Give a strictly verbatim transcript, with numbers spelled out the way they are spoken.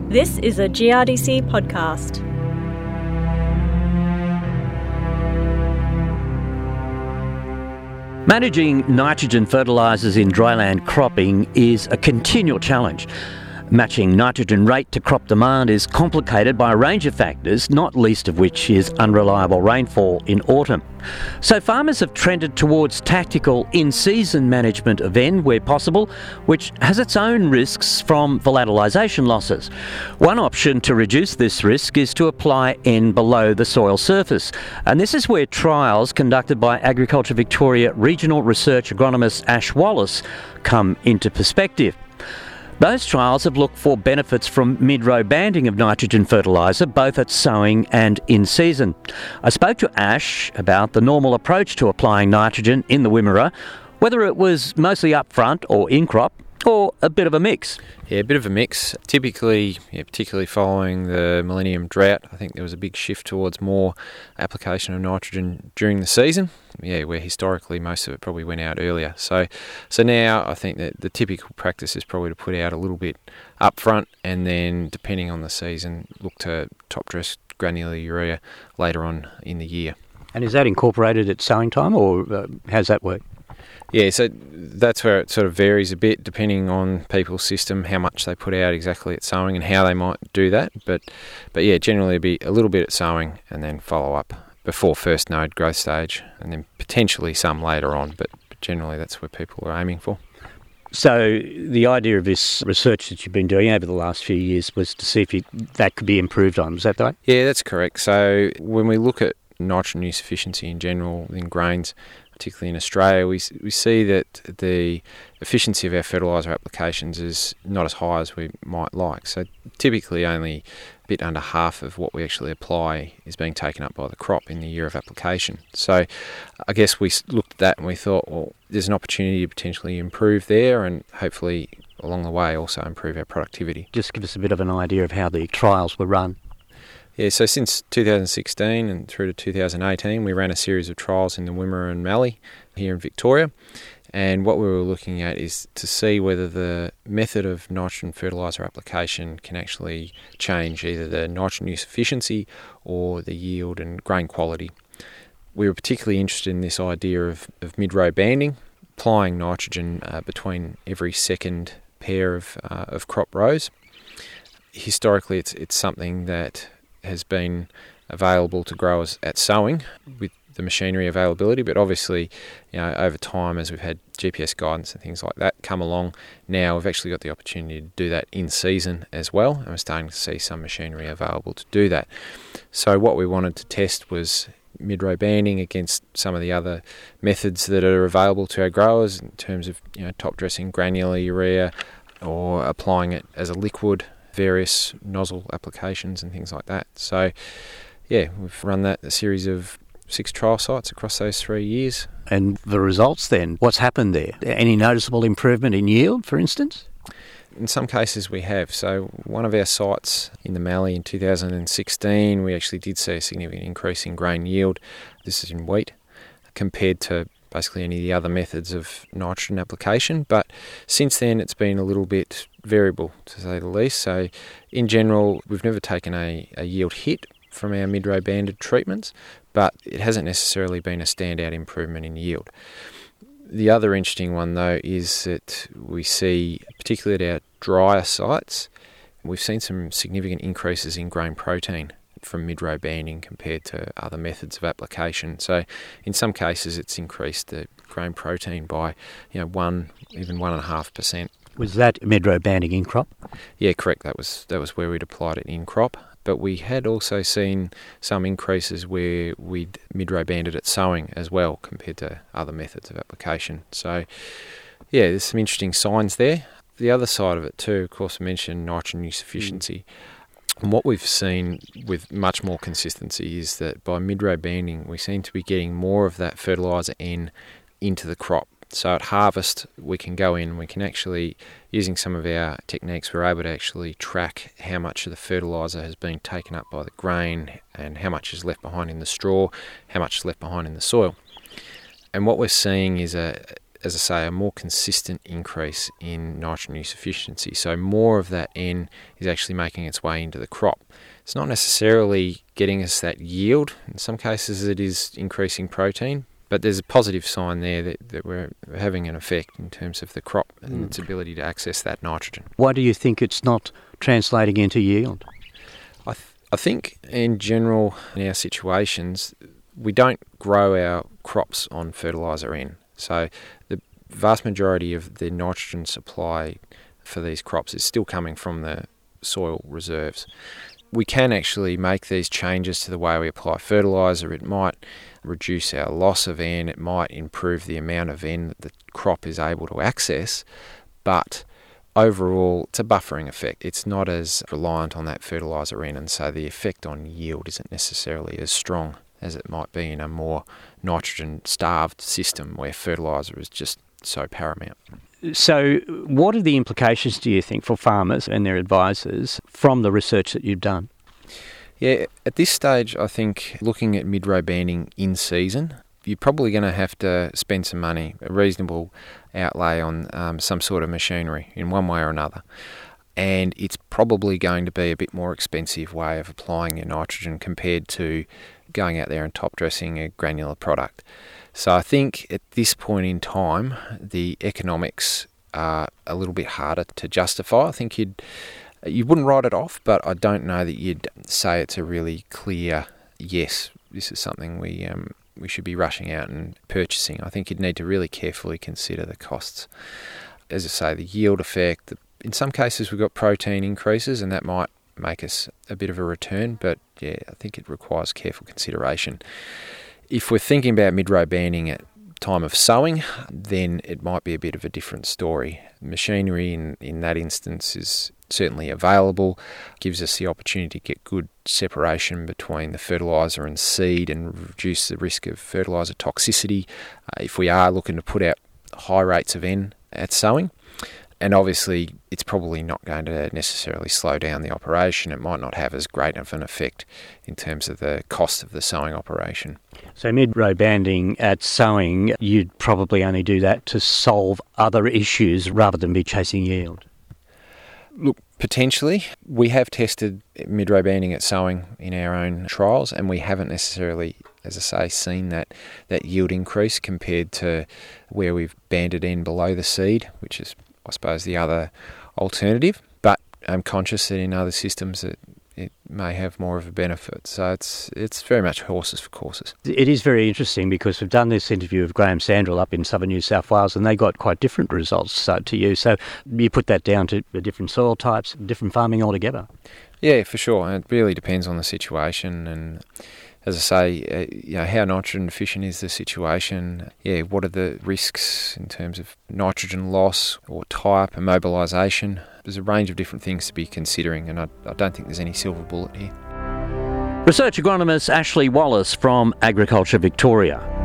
This is a G R D C podcast. Managing nitrogen fertilisers in dryland cropping is a continual challenge. Matching nitrogen rate to crop demand is complicated by a range of factors, not least of which is unreliable rainfall in autumn. So farmers have trended towards tactical in-season management of N where possible, which has its own risks from volatilisation losses. One option to reduce this risk is to apply N below the soil surface, and this is where trials conducted by Agriculture Victoria Regional Research Agronomist Ash Wallace come into perspective. Those trials have looked for benefits from mid-row banding of nitrogen fertiliser, both at sowing and in season. I spoke to Ash about the normal approach to applying nitrogen in the Wimmera, whether it was mostly upfront or in-crop, or a bit of a mix. Yeah, a bit of a mix. Typically, yeah, particularly following the Millennium Drought, I think there was a big shift towards more application of nitrogen during the season. Yeah, where historically most of it probably went out earlier. So so now I think that the typical practice is probably to put out a little bit up front and then, depending on the season, look to top dress granular urea later on in the year. And is that incorporated at sowing time, or uh, how's that work? Yeah, so that's where it sort of varies a bit depending on people's system, how much they put out exactly at sowing and how they might do that. But but yeah, generally it'd be a little bit at sowing and then follow up before first node growth stage, and then potentially some later on, but, but generally that's where people are aiming for. So the idea of this research that you've been doing over the last few years was to see if you, that could be improved on, was that right? Yeah, that's correct. So when we look at nitrogen use efficiency in general in grains, particularly in Australia, we we see that the efficiency of our fertiliser applications is not as high as we might like. So typically only a bit under half of what we actually apply is being taken up by the crop in the year of application. So I guess we looked at that and we thought, well, there's an opportunity to potentially improve there and hopefully along the way also improve our productivity. Just give us a bit of an idea of how the trials were run. Yeah, so since two thousand sixteen and through to two thousand eighteen, we ran a series of trials in the Wimmera and Mallee here in Victoria. And what we were looking at is to see whether the method of nitrogen fertiliser application can actually change either the nitrogen use efficiency or the yield and grain quality. We were particularly interested in this idea of, of mid-row banding, applying nitrogen uh, between every second pair of uh, of crop rows. Historically, it's it's something that has been available to growers at sowing with the machinery availability, but obviously, you know, over time as we've had G P S guidance and things like that come along, now we've actually got the opportunity to do that in season as well, and we're starting to see some machinery available to do that. So what we wanted to test was mid-row banding against some of the other methods that are available to our growers in terms of, you know, top dressing granular urea or applying it as a liquid, various nozzle applications and things like that. So yeah, we've run that a series of six trial sites across those three years. And the results then, what's happened there? Any noticeable improvement in yield, for instance? In some cases we have. So one of our sites in the Mallee in two thousand sixteen, we actually did see a significant increase in grain yield. This is in wheat, compared to basically any of the other methods of nitrogen application. But since then it's been a little bit variable, to say the least. So in general, we've never taken a, a yield hit from our mid-row banded treatments, but it hasn't necessarily been a standout improvement in yield. The other interesting one though is that we see, particularly at our drier sites, we've seen some significant increases in grain protein from mid-row banding compared to other methods of application. So in some cases it's increased the grain protein by, you know, one, even one and a half percent. Was that mid-row banding in crop? Yeah, correct. That was that was where we'd applied it in crop. But we had also seen some increases where we'd mid-row banded at sowing as well compared to other methods of application. So yeah, there's some interesting signs there. The other side of it too, of course, I mentioned nitrogen use efficiency. Mm. And what we've seen with much more consistency is that by mid-row banding, we seem to be getting more of that fertiliser N into the crop. So at harvest, we can go in, we can actually, using some of our techniques, we're able to actually track how much of the fertiliser has been taken up by the grain and how much is left behind in the straw, how much is left behind in the soil. And what we're seeing is a as I say, a more consistent increase in nitrogen use efficiency. So more of that N is actually making its way into the crop. It's not necessarily getting us that yield. In some cases it is increasing protein, but there's a positive sign there that, that we're having an effect in terms of the crop and its ability to access that nitrogen. Why do you think it's not translating into yield? I, th- I think in general in our situations we don't grow our crops on fertiliser N. So the vast majority of the nitrogen supply for these crops is still coming from the soil reserves. We can actually make these changes to the way we apply fertiliser. It might reduce our loss of N, it might improve the amount of N that the crop is able to access, but overall it's a buffering effect. It's not as reliant on that fertiliser N, and so the effect on yield isn't necessarily as strong as it might be in a more nitrogen-starved system where fertiliser is just so paramount. So what are the implications, do you think, for farmers and their advisors from the research that you've done? Yeah, at this stage, I think looking at mid-row banding in season, you're probably going to have to spend some money, a reasonable outlay on um, some sort of machinery in one way or another. And it's probably going to be a bit more expensive way of applying your nitrogen compared to going out there and top dressing a granular product. So I think at this point in time, the economics are a little bit harder to justify. I think you'd you wouldn't write it off, but I don't know that you'd say it's a really clear yes, this is something we um, we should be rushing out and purchasing. I think you'd need to really carefully consider the costs. As I say, the yield effect. The, in some cases, we've got protein increases, and that might make us a bit of a return, but yeah, I think it requires careful consideration. If we're thinking about mid-row banding at time of sowing, then it might be a bit of a different story. Machinery in, in that instance is certainly available, gives us the opportunity to get good separation between the fertiliser and seed and reduce the risk of fertiliser toxicity uh, if we are looking to put out high rates of N at sowing. And obviously, it's probably not going to necessarily slow down the operation. It might not have as great of an effect in terms of the cost of the sowing operation. So mid-row banding at sowing, you'd probably only do that to solve other issues rather than be chasing yield. Look, potentially. We have tested mid-row banding at sowing in our own trials, and we haven't necessarily, as I say, seen that, that yield increase compared to where we've banded in below the seed, which is, I suppose, the other alternative. But I'm conscious that in other systems it, it may have more of a benefit. So it's it's very much horses for courses. It is very interesting because we've done this interview with Graham Sandrell up in southern New South Wales, and they got quite different results uh, to you. So you put that down to the different soil types, different farming altogether. Yeah, for sure. It really depends on the situation, and as I say, uh, you know, how nitrogen deficient is the situation? Yeah, what are the risks in terms of nitrogen loss or type and mobilisation? There's a range of different things to be considering, and I, I don't think there's any silver bullet here. Research agronomist Ashley Wallace from Agriculture Victoria.